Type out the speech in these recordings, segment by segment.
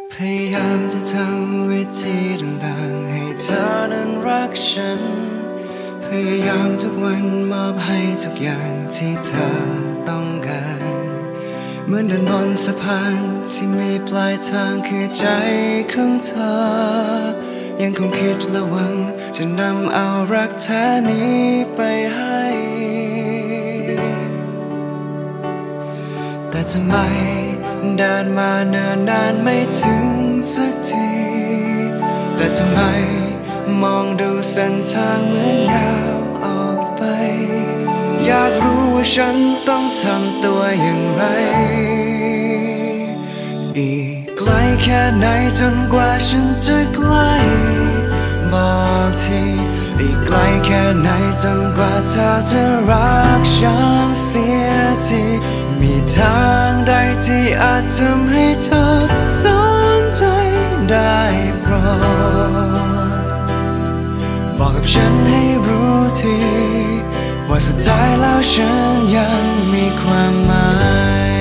พยายามจะทำวิธีต่างๆให้เธอนั้นรักฉันพยายามทุกวันมอบให้ทุกอย่างที่เธอต้องการเหมือนเดินบนสะพานที่มีปลายทางคือใจของเธอยังคงคิดและหวังจะนำเอารักแท้นี้ไปให้แต่ทำไมเดินมาเนิ่นนานไม่ถึงสักทีแต่ทำไมมองดูเส้นทางเหมือนยาวออกไปอยากรู้ว่าฉันต้องทำตัวอย่างไรอีกไกลแค่ไหนจนกว่าฉันจะใกล้บอกทีอีกไกลแค่ไหนจนกว่าเธอจะรักฉันเสียทีมีทางใดที่อาจทำให้เธอสนใจได้โปรดบอกกับฉันให้รู้ทีว่าสุดท้ายแล้วฉันยังมีความหมาย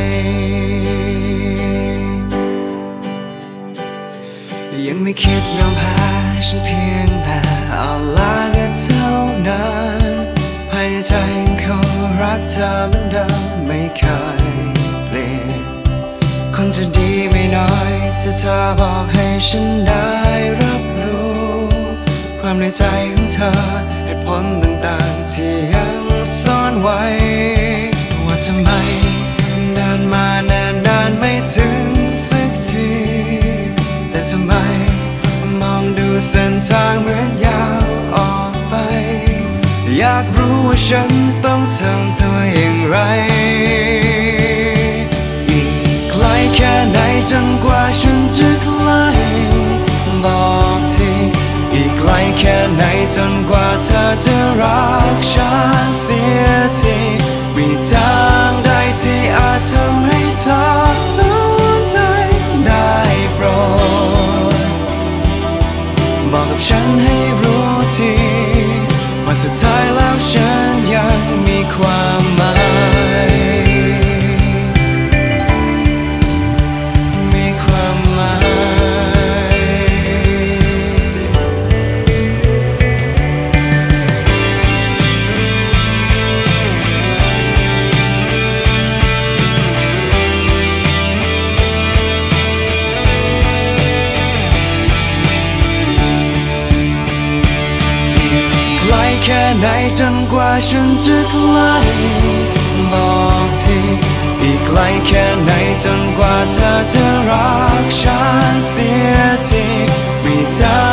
ยังไม่คิดยอมแพ้ฉันเพียงแต่เอาลาก็เท่านั้นภายในใจยังคงรักเธอเหมือนเดิมไม่เคยเปลี่ยนคงจะดีไม่น้อยถ้าเธอบอกให้ฉันได้รับรู้ความในใจของเธอเหตุผลต่างๆที่ยังซ่อนไว้ว่าทำไมเดินมาเนิ่นนานไม่ถึงสักทีแต่ทำไมมองดูเส้นทางเหมือนยาวออกไปอยากรู้ว่าฉันต้องทำตัวอย่างไรอีกไกลแค่ไหนจนกว่าฉันจะใกล้บอกทีอีกไกลแค่ไหนจนกว่าเธอจะรักฉันเสียทีมีทางใดที่อาจทำให้เธอสนใจได้โปรดบอกกับฉันให้รู้ทีว่าสุดท้ายแล้วฉันยังมีความหมายมีความหมายไกลแค่ไหนจนกว่าฉันจะใกล้บอกทีอีกไกลแค่ไหนจนกว่าเธอจะรักฉันเสียทีมีทา